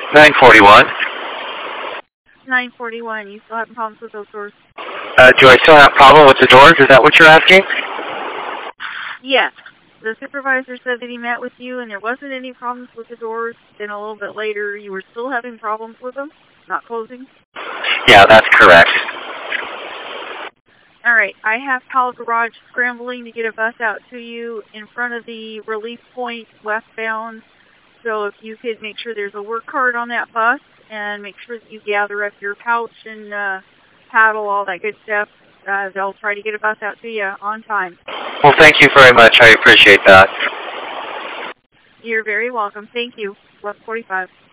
941. 941. You still having problems with those doors? Do I still have a problem with the doors? Is that what you're asking? Yes. The supervisor said that he met with you and there wasn't any problems with the doors. Then a little bit later, you were still having problems with them, not closing? Yeah, that's correct. All right. I have Powell Garage scrambling to get a bus out to you in front of the relief point westbound. So if you could make sure there's a work card on that bus and make sure that you gather up your pouch and paddle, all that good stuff, they'll try to get a bus out to you on time. Well, thank you very much. I appreciate that. You're very welcome. Thank you. West 45.